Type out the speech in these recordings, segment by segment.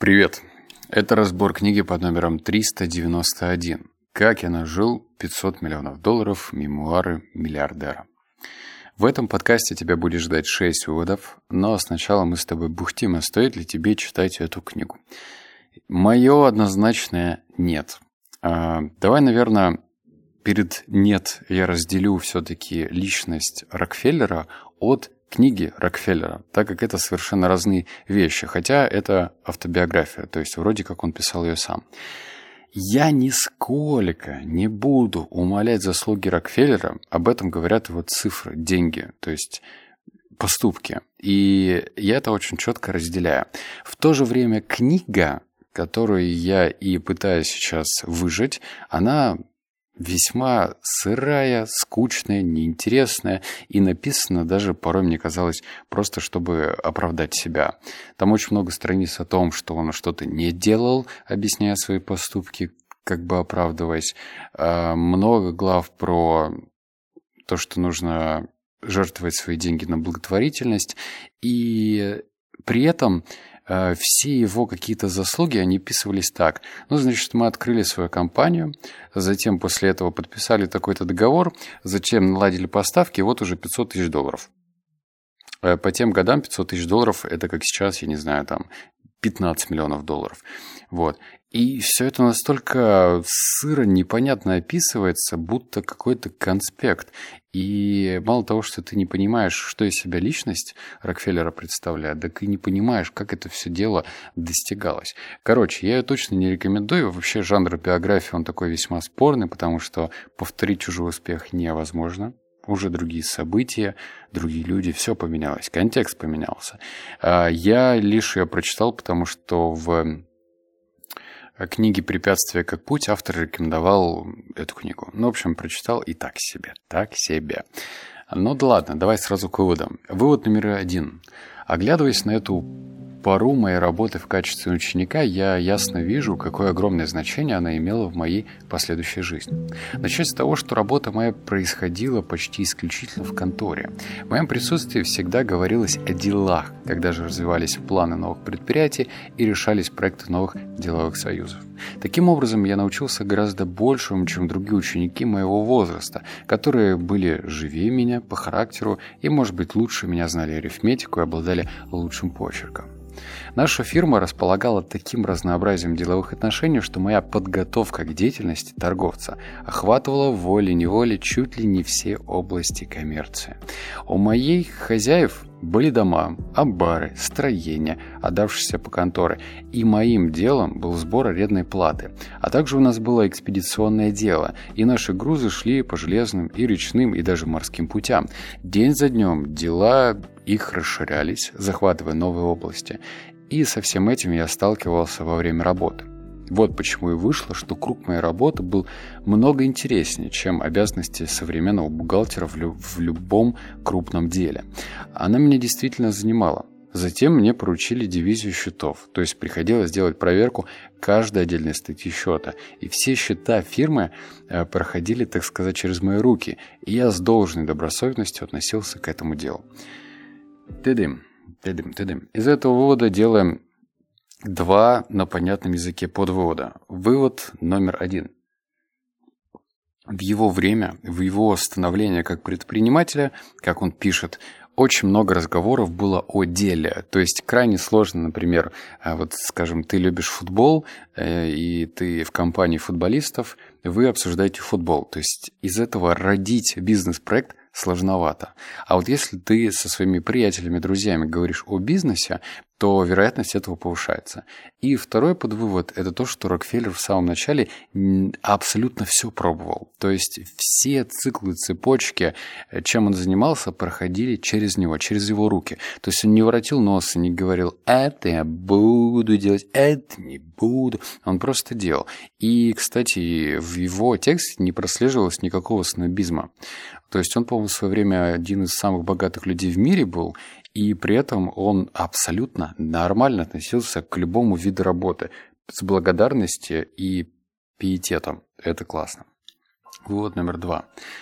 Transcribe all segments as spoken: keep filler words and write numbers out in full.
Привет! Это разбор книги под номером триста девяносто один. «Как я нажил пятьсот миллионов долларов. Мемуары миллиардера». В этом подкасте тебя будет ждать шесть выводов, но сначала мы с тобой бухтим, а стоит ли тебе читать эту книгу. Мое однозначное «нет». А, давай, наверное, перед «нет» я разделю все-таки личность Рокфеллера от книги Рокфеллера, так как это совершенно разные вещи, хотя это автобиография, то есть вроде как он писал ее сам. Я нисколько не буду умалять заслуги Рокфеллера, об этом говорят его цифры, деньги, то есть поступки, и я это очень четко разделяю. В то же время книга, которую я и пытаюсь сейчас выжать, она весьма сырая, скучная, неинтересная и написана даже порой, мне казалось, просто чтобы оправдать себя. Там очень много страниц о том, что он что-то не делал, объясняя свои поступки, как бы оправдываясь. Много глав про то, что нужно жертвовать свои деньги на благотворительность. И при этом все его какие-то заслуги, они описывались так. Ну, значит, мы открыли свою компанию, затем после этого подписали такой-то договор, затем наладили поставки, и вот уже пятьсот тысяч долларов. По тем годам пятьсот тысяч долларов, это как сейчас, я не знаю, там пятнадцать миллионов долларов. Вот. И все это настолько сыро, непонятно описывается, будто какой-то конспект. И мало того, что ты не понимаешь, что из себя личность Рокфеллера представляет, так и не понимаешь, как это все дело достигалось. Короче, я ее точно не рекомендую. Вообще жанр биографии, он такой весьма спорный, потому что повторить чужой успех невозможно. Уже другие события, другие люди, все поменялось, контекст поменялся. Я лишь ее прочитал, потому что в книге «Препятствия как путь» автор рекомендовал эту книгу. Ну, в общем, прочитал и так себе, так себе. Ну да ладно, давай сразу к выводам. Вывод номер один. Оглядываясь на эту пору моей работы в качестве ученика, я ясно вижу, какое огромное значение она имела в моей последующей жизни. Начать с того, что работа моя происходила почти исключительно в конторе. В моем присутствии всегда говорилось о делах, когда же развивались планы новых предприятий и решались проекты новых деловых союзов. Таким образом, я научился гораздо большему, чем другие ученики моего возраста, которые были живее меня по характеру и, может быть, лучше меня знали арифметику и обладали лучшим почерком. Наша фирма располагала таким разнообразием деловых отношений, что моя подготовка к деятельности торговца охватывала волей-неволей чуть ли не все области коммерции. У моих хозяев были дома, амбары, строения, отдавшиеся по конторе, и моим делом был сбор арендной платы. А также у нас было экспедиционное дело, и наши грузы шли по железным и речным, и даже морским путям. День за днем дела их расширялись, захватывая новые области. И со всем этим я сталкивался во время работы. Вот почему и вышло, что круг моей работы был много интереснее, чем обязанности современного бухгалтера в, лю- в любом крупном деле. Она меня действительно занимала. Затем мне поручили дивизию счетов, то есть приходилось делать проверку каждой отдельной статьи счета. И все счета фирмы э, проходили, так сказать, через мои руки, и я с должной добросовестностью относился к этому делу. Тыдым, тыдым, тыдым. Из этого вывода делаем два на понятном языке подвывода. Вывод номер один. В его время, в его становление как предпринимателя, как он пишет, очень много разговоров было о деле. То есть крайне сложно, например, вот, скажем, ты любишь футбол, и ты в компании футболистов, вы обсуждаете футбол. То есть из этого родить бизнес-проект сложновато. А вот если ты со своими приятелями, друзьями говоришь о бизнесе, то вероятность этого повышается. И второй подвывод – это то, что Рокфеллер в самом начале абсолютно все пробовал. То есть все циклы, цепочки, чем он занимался, проходили через него, через его руки. То есть он не воротил нос и не говорил «это я буду делать, это не буду». Он просто делал. И, кстати, в его тексте не прослеживалось никакого снобизма. То есть он, по-моему, в свое время один из самых богатых людей в мире был, и при этом он абсолютно нормально относился к любому виду работы с благодарностью и пиететом. Это классно. Вывод номер два.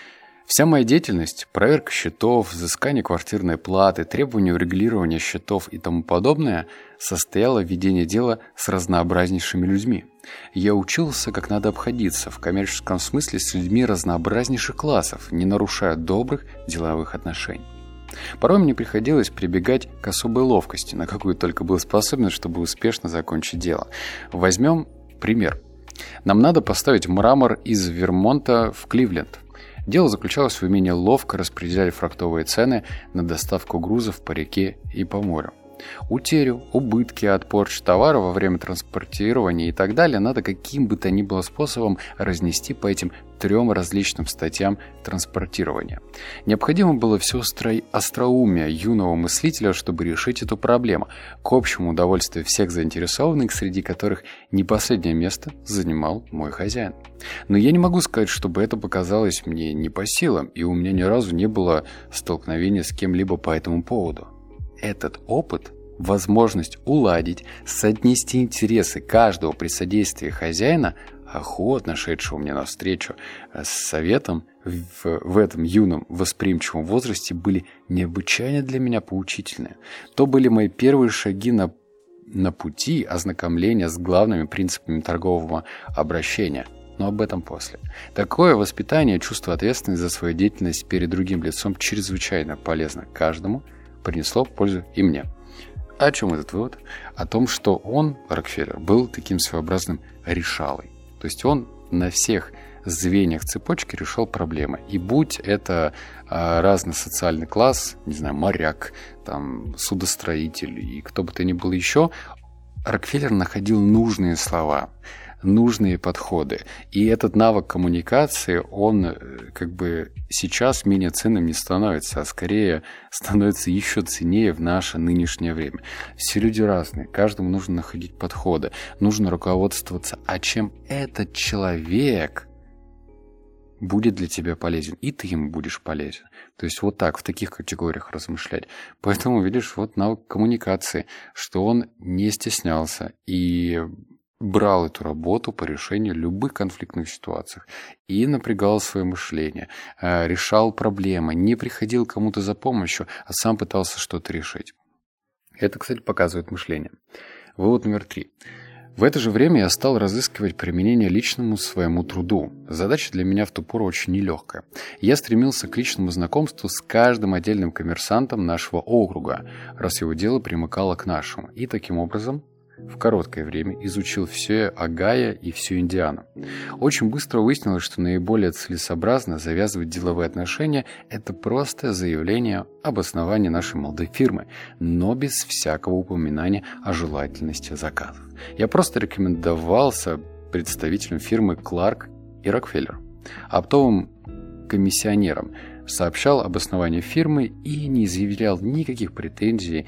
Вся моя деятельность, проверка счетов, взыскание квартирной платы, требования урегулирования счетов и тому подобное, состояла в ведении дела с разнообразнейшими людьми. Я учился, как надо обходиться в коммерческом смысле с людьми разнообразнейших классов, не нарушая добрых деловых отношений. Порой мне приходилось прибегать к особой ловкости, на какую только был способен, чтобы успешно закончить дело. Возьмем пример. Нам надо поставить мрамор из Вермонта в Кливленд. Дело заключалось в умении ловко распределять фрактовые цены на доставку грузов по реке и по морю. Утерю, убытки от порчи товара во время транспортирования и так далее надо каким бы то ни было способом разнести по этим трем различным статьям транспортирования. Необходимо было все остроумие юного мыслителя, чтобы решить эту проблему, к общему удовольствию всех заинтересованных, среди которых не последнее место занимал мой хозяин. Но я не могу сказать, чтобы это показалось мне не по силам, и у меня ни разу не было столкновения с кем-либо по этому поводу. Этот опыт, возможность уладить, соотнести интересы каждого при содействии хозяина, охотно шедшего мне навстречу с советом в, в этом юном восприимчивом возрасте, были необычайно для меня поучительны. То были мои первые шаги на, на пути ознакомления с главными принципами торгового обращения. Но об этом после. Такое воспитание, чувство ответственности за свою деятельность перед другим лицом чрезвычайно полезно каждому, принесло пользу и мне. О чем этот вывод? О том, что он, Рокфеллер, был таким своеобразным решалой. То есть он на всех звеньях цепочки решал проблемы. И будь это а, разный социальный класс, не знаю, моряк, там, судостроитель и кто бы то ни был еще, Рокфеллер находил нужные слова, нужные подходы. И этот навык коммуникации, он как бы сейчас менее ценным не становится, а скорее становится еще ценнее в наше нынешнее время. Все люди разные, каждому нужно находить подходы, нужно руководствоваться, а чем этот человек будет для тебя полезен, и ты ему будешь полезен. То есть вот так, в таких категориях размышлять. Поэтому, видишь, вот навык коммуникации, что он не стеснялся и брал эту работу по решению любых конфликтных ситуаций и напрягал свое мышление, решал проблемы, не приходил к кому-то за помощью, а сам пытался что-то решить. Это, кстати, показывает мышление. Вывод номер три. В это же время я стал разыскивать применение личному своему труду. Задача для меня в ту пору очень нелегкая. Я стремился к личному знакомству с каждым отдельным коммерсантом нашего округа, раз его дело примыкало к нашему, и таким образом в короткое время изучил все Огайо и всю Индиану. Очень быстро выяснилось, что наиболее целесообразно завязывать деловые отношения – это просто заявление об основании нашей молодой фирмы, но без всякого упоминания о желательности заказов. Я просто рекомендовался представителям фирмы Кларк и Рокфеллер, оптовым комиссионерам, сообщал об основании фирмы и не заявлял никаких претензий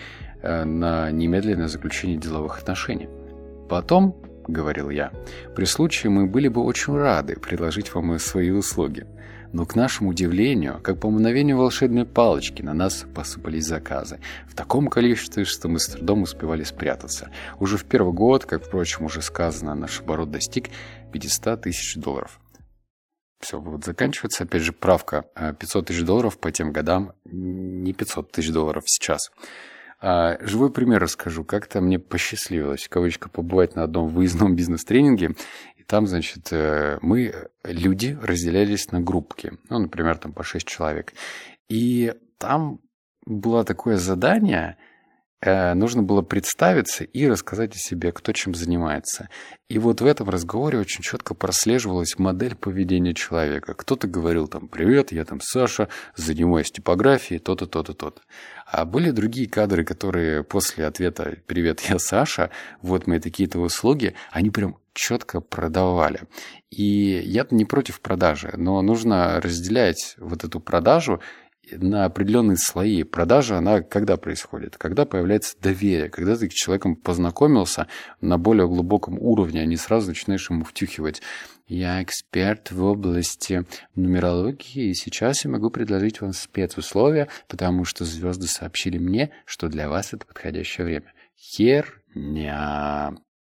на немедленное заключение деловых отношений. Потом, говорил я, при случае мы были бы очень рады предложить вам свои услуги. Но, к нашему удивлению, как по мгновению волшебной палочки, на нас посыпались заказы. В таком количестве, что мы с трудом успевали спрятаться. Уже в первый год, как, впрочем, уже сказано, наш оборот достиг пятьсот тысяч долларов. Все, вот заканчивается. Опять же, правка. пятьсот тысяч долларов по тем годам, не пятьсот тысяч долларов сейчас. А, живой пример расскажу. Как-то мне посчастливилось, в кавычках, побывать на одном выездном бизнес-тренинге. И там, значит, мы, люди, разделялись на группки. Ну, например, там по шесть человек. И там было такое задание. Нужно было представиться и рассказать о себе, кто чем занимается. И вот в этом разговоре очень четко прослеживалась модель поведения человека. Кто-то говорил там: «Привет, я там Саша, занимаюсь типографией, то-то, то-то, то-то». А были другие кадры, которые после ответа «Привет, я Саша, вот мои такие-то услуги», они прям четко продавали. И я-то не против продажи, но нужно разделять вот эту продажу на определенные слои. Продажа, она когда происходит? Когда появляется доверие, когда ты с человеком познакомился на более глубоком уровне, а не сразу начинаешь ему втюхивать: «Я эксперт в области нумерологии, и сейчас я могу предложить вам спецусловия, потому что звезды сообщили мне, что для вас это подходящее время». Херня.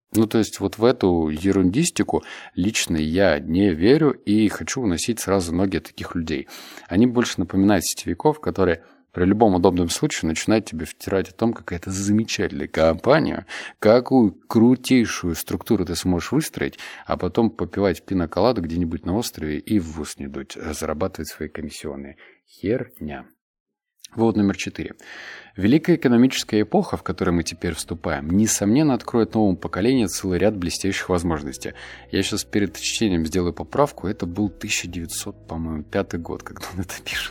Ну, то есть вот в эту ерундистику лично я не верю и хочу уносить сразу ноги от таких людей. Они больше напоминают сетевиков, которые при любом удобном случае начинают тебе втирать о том, какая это замечательная компания, какую крутейшую структуру ты сможешь выстроить, а потом попивать пиноколаду где-нибудь на острове и в ус не дуть, зарабатывать свои комиссионные. Херня. Вывод номер четыре. Великая экономическая эпоха, в которую мы теперь вступаем, несомненно откроет новому поколению целый ряд блестящих возможностей. Я сейчас перед чтением сделаю поправку. Это был тысяча девятьсот, по-моему, пятый год, когда он это пишет.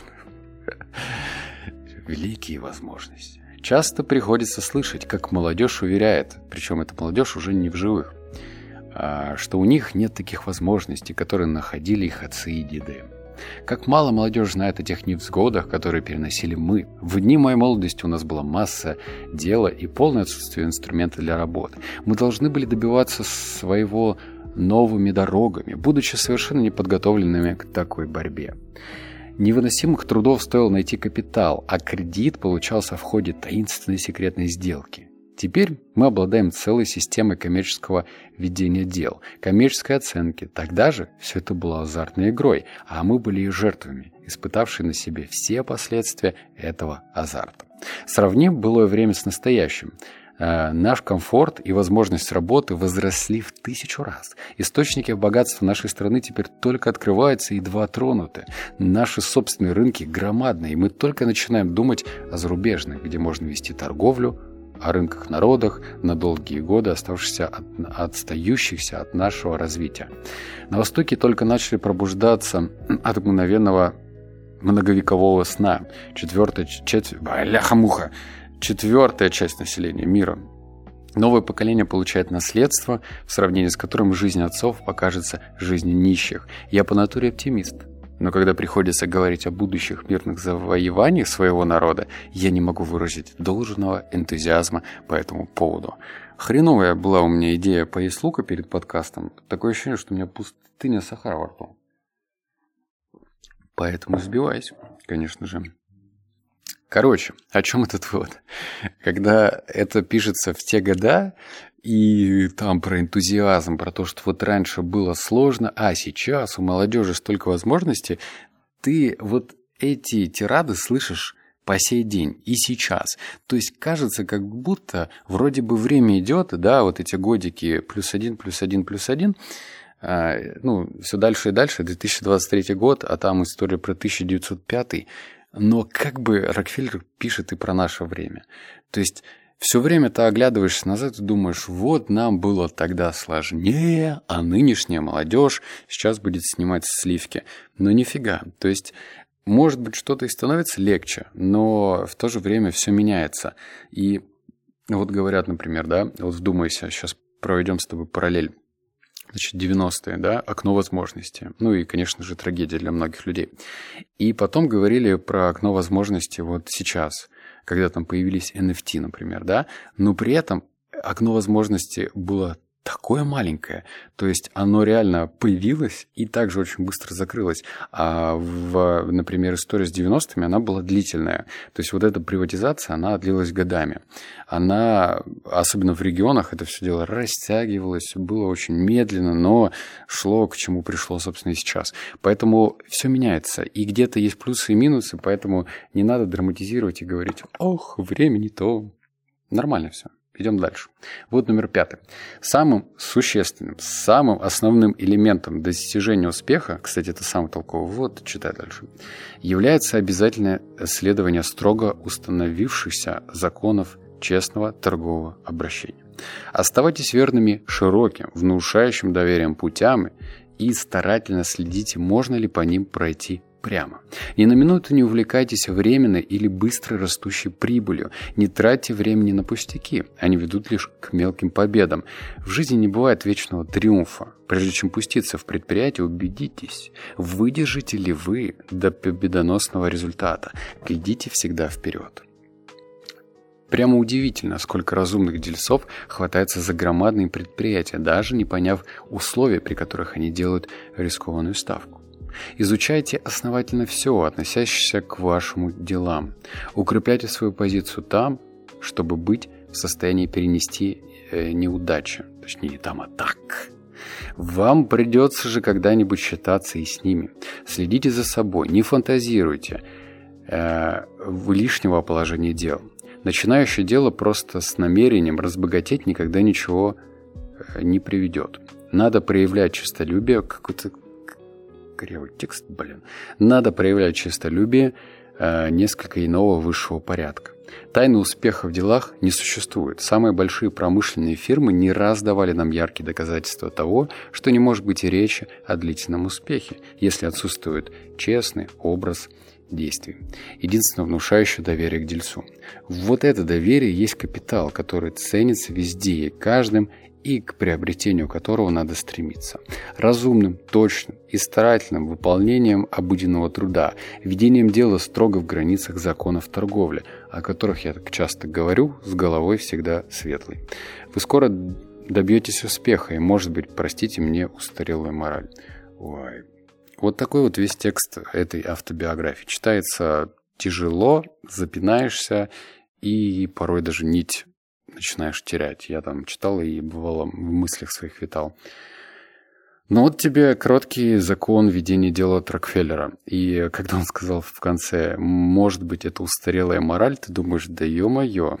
Великие возможности. Часто приходится слышать, как молодежь уверяет, причем эта молодежь уже не в живых, что у них нет таких возможностей, которые находили их отцы и деды. Как мало молодежь знает о тех невзгодах, которые переносили мы. В дни моей молодости у нас была масса дела и полное отсутствие инструмента для работы. Мы должны были добиваться своего новыми дорогами, будучи совершенно неподготовленными к такой борьбе. Невыносимых трудов стоило найти капитал, а кредит получался в ходе таинственной секретной сделки. Теперь мы обладаем целой системой коммерческого ведения дел, коммерческой оценки. Тогда же все это было азартной игрой, а мы были и жертвами, испытавшие на себе все последствия этого азарта. Сравним былое время с настоящим. Э, наш комфорт и возможность работы возросли в тысячу раз. Источники богатства нашей страны теперь только открываются и едва тронуты. Наши собственные рынки громадны, и мы только начинаем думать о зарубежных, где можно вести торговлю, о рынках народах на долгие годы, оставшихся от, отстающихся от нашего развития. На Востоке только начали пробуждаться от мгновенного многовекового сна. Четвертая часть, бляха-муха, четвертая часть населения мира. Новое поколение получает наследство, в сравнении с которым жизнь отцов покажется жизнью нищих. Я по натуре оптимист. Но когда приходится говорить о будущих мирных завоеваниях своего народа, я не могу выразить должного энтузиазма по этому поводу. Хреновая была у меня идея поесть лука перед подкастом. Такое ощущение, что у меня пустыня сахара во рту. Поэтому сбиваюсь, конечно же. Короче, о чем этот вывод? Когда это пишется в те года, и там про энтузиазм, про то, что вот раньше было сложно, а сейчас у молодежи столько возможностей, ты вот эти тирады слышишь по сей день и сейчас. То есть кажется, как будто вроде бы время идет, да, вот эти годики плюс один, плюс один, плюс один, а, ну, все дальше и дальше, две тысячи двадцать третий год, а там история про тысяча девятьсот пятый. Но как бы Рокфеллер пишет и про наше время. То есть все время ты оглядываешься назад и думаешь, вот нам было тогда сложнее, а нынешняя молодежь сейчас будет снимать сливки. Но нифига. То есть, может быть, что-то и становится легче, но в то же время все меняется. И вот говорят, например, да, вот вдумайся, сейчас проведем с тобой параллель. Значит, девяностые, да, окно возможностей. Ну и, конечно же, трагедия для многих людей. И потом говорили про окно возможностей вот сейчас, когда там появились эн эф ти, например, да. Но при этом окно возможностей было такое маленькое. То есть оно реально появилось и также очень быстро закрылось. А, в, например, история с девяностыми, она была длительная. То есть вот эта приватизация, она длилась годами. Она, особенно в регионах, это все дело растягивалось, было очень медленно, но шло к чему пришло, собственно, и сейчас. Поэтому все меняется. И где-то есть плюсы и минусы, поэтому не надо драматизировать и говорить, ох, время не то. Нормально все. Идем дальше. Вот номер пятый. Самым существенным, самым основным элементом достижения успеха, кстати, это самый толковый вывод, читай дальше, является обязательное следование строго установившихся законов честного торгового обращения. Оставайтесь верными широким, внушающим доверием путям и старательно следите, можно ли по ним пройти прямо. Ни на минуту не увлекайтесь временной или быстро растущей прибылью. Не тратьте времени на пустяки. Они ведут лишь к мелким победам. В жизни не бывает вечного триумфа. Прежде чем пуститься в предприятие, убедитесь, выдержите ли вы до победоносного результата. Глядите всегда вперед. Прямо удивительно, сколько разумных дельцов хватается за громадные предприятия, даже не поняв условий, при которых они делают рискованную ставку. Изучайте основательно все, относящееся к вашим делам. Укрепляйте свою позицию там, чтобы быть в состоянии перенести э, неудачи. Точнее, не там, а так. Вам придется же когда-нибудь считаться и с ними. Следите за собой, не фантазируйте э, в лишнего положения дел. Начинающее дело просто с намерением разбогатеть никогда ничего э, не приведет. Надо проявлять честолюбие, какой-то кривой текст, блин. Надо проявлять честолюбие э, несколько иного высшего порядка. Тайны успеха в делах не существует. Самые большие промышленные фирмы не раз давали нам яркие доказательства того, что не может быть и речи о длительном успехе, если отсутствует честный образ действий. Единственное внушающее доверие к дельцу. Вот это доверие есть капитал, который ценится везде и каждым, и к приобретению которого надо стремиться. Разумным, точным и старательным выполнением обыденного труда, ведением дела строго в границах законов торговли, о которых я так часто говорю, с головой всегда светлой. Вы скоро добьетесь успеха, и, может быть, простите мне устарелую мораль. Ой. Вот такой вот весь текст этой автобиографии. Читается тяжело, запинаешься, и порой даже нить начинаешь терять. Я там читал и, бывало, в мыслях своих витал. Но вот тебе короткий закон ведения дела от Рокфеллера. И когда он сказал в конце, может быть, это устарелая мораль, ты думаешь, да ё-моё.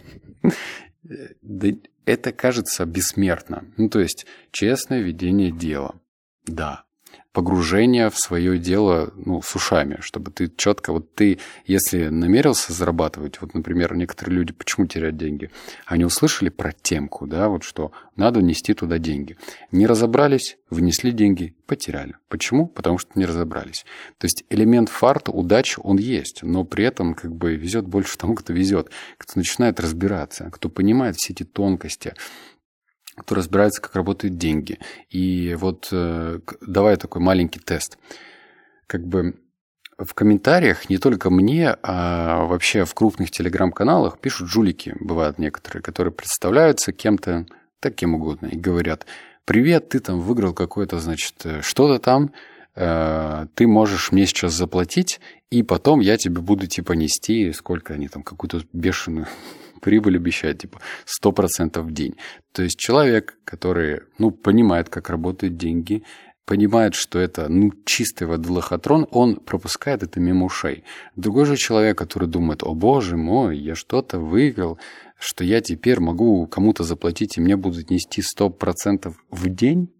Это кажется бессмертно. Ну, то есть, честное ведение дела. Да. Погружение в свое дело, ну, с ушами, чтобы ты четко, вот ты, если намерился зарабатывать, вот, например, некоторые люди, почему теряют деньги? Они услышали про темку, да, вот что надо нести туда деньги. Не разобрались, внесли деньги, потеряли. Почему? Потому что не разобрались. То есть элемент фарта, удачи, он есть, но при этом как бы везет больше тому, кто везет, кто начинает разбираться, кто понимает все эти тонкости, кто разбирается, как работают деньги. И вот э, давай такой маленький тест. Как бы в комментариях не только мне, а вообще в крупных телеграм-каналах пишут жулики, бывают некоторые, которые представляются кем-то, так кем угодно, и говорят: «Привет, ты там выиграл какое-то, значит, что-то там, э, ты можешь мне сейчас заплатить, и потом я тебе буду типа нести, сколько они там, какую-то бешеную прибыль обещают, типа сто процентов в день». То есть человек, который, ну, понимает, как работают деньги, понимает, что это, ну, чистый воды лохотрон, он пропускает это мимо ушей. Другой же человек, который думает: «О, боже мой, я что-то выиграл, что я теперь могу кому-то заплатить, и мне будут нести сто процентов в день».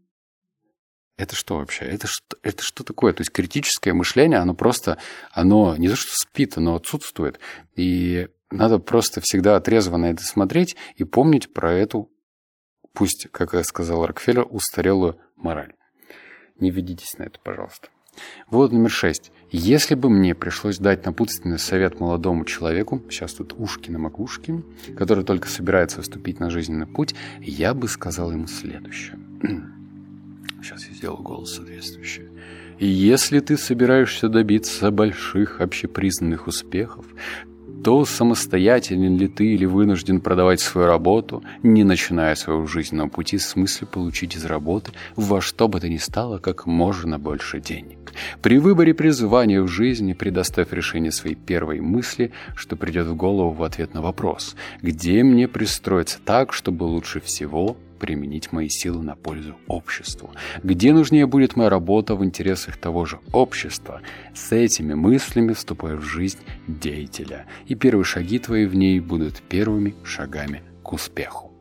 Это что вообще? Это что, это что такое? То есть критическое мышление, оно просто, оно не то что спит, оно отсутствует. И надо просто всегда трезво на это смотреть и помнить про эту, пусть, как я сказал Рокфеллер, устарелую мораль. Не ведитесь на это, пожалуйста. Вывод номер шесть. Если бы мне пришлось дать напутственный совет молодому человеку, сейчас тут ушки на макушке, который только собирается вступить на жизненный путь, я бы сказал ему следующее. Сейчас я сделаю голос соответствующий. Если ты собираешься добиться больших общепризнанных успехов, то самостоятелен ли ты или вынужден продавать свою работу, не начиная своего жизненного пути с мыслью получить из работы во что бы то ни стало как можно больше денег. При выборе призвания в жизни предоставь решение своей первой мысли, что придет в голову в ответ на вопрос: где мне пристроиться так, чтобы лучше всего применить мои силы на пользу обществу? Где нужнее будет моя работа в интересах того же общества? С этими мыслями вступай в жизнь деятеля, и первые шаги твои в ней будут первыми шагами к успеху.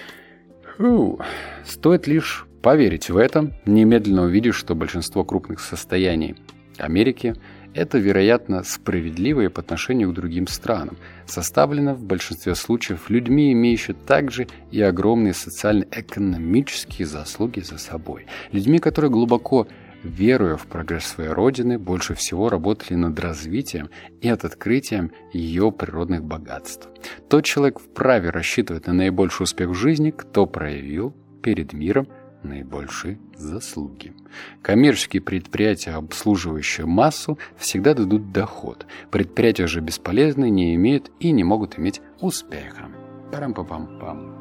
Фу. Стоит лишь поверить в это, немедленно увидишь, что большинство крупных состояний Америки – это, вероятно, справедливое по отношению к другим странам, составлено в большинстве случаев людьми, имеющими также и огромные социально-экономические заслуги за собой. Людьми, которые, глубоко веруя в прогресс своей родины, больше всего работали над развитием и над открытием ее природных богатств. Тот человек вправе рассчитывать на наибольший успех в жизни, кто проявил перед миром наибольшие заслуги. Коммерческие предприятия, обслуживающие массу, всегда дадут доход. Предприятия же бесполезные не имеют и не могут иметь успеха. Парам-пам-пам.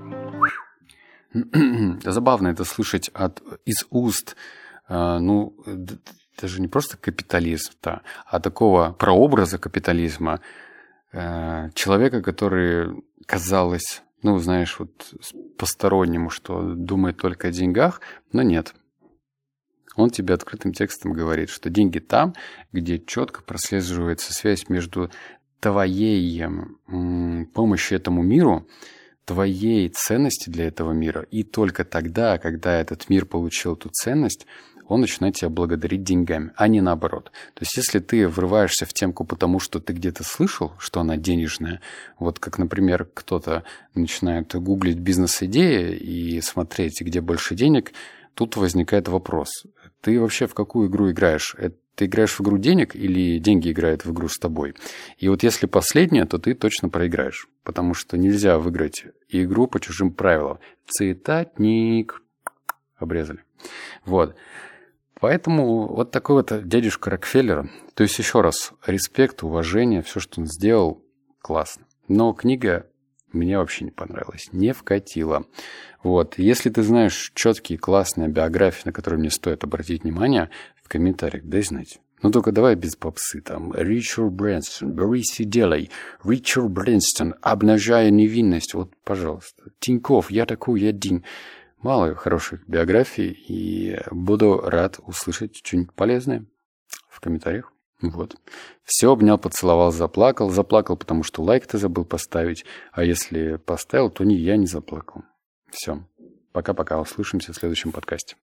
Забавно это слышать от, из уст, э, ну, даже не просто капиталиста, а такого прообраза капитализма, э, человека, который, казалось, ну, знаешь, вот постороннему, что думает только о деньгах, но нет. Он тебе открытым текстом говорит, что деньги там, где четко прослеживается связь между твоей м, помощью этому миру, твоей ценности для этого мира. И только тогда, когда этот мир получил эту ценность, он начинает тебя благодарить деньгами, а не наоборот. То есть, если ты врываешься в темку потому, что ты где-то слышал, что она денежная, вот как, например, кто-то начинает гуглить бизнес-идеи и смотреть, где больше денег, тут возникает вопрос. Ты вообще в какую игру играешь? Ты играешь в игру денег или деньги играют в игру с тобой? И вот если последнее, то ты точно проиграешь. Потому что нельзя выиграть игру по чужим правилам. Цитатник. Обрезали. Вот. Поэтому вот такой вот дядюшка Рокфеллера. То есть еще раз, респект, уважение, все, что он сделал, классно. Но книга мне вообще не понравилась, не вкатила. Вот. Если ты знаешь четкие, классные биографии, на которые мне стоит обратить внимание, в комментариях дай знать. Ну только давай без попсы. Там Ричард Брэнстон, Борис Фиделий, Ричард Брэнстон, обнажая невинность. Вот, пожалуйста. Тиньков, я такой один. Мало хороших биографий, и буду рад услышать что-нибудь полезное в комментариях. Вот. Все, обнял, поцеловал, заплакал. Заплакал, потому что лайк ты забыл поставить. А если поставил, то не я не заплакал. Все. Пока-пока. Услышимся в следующем подкасте.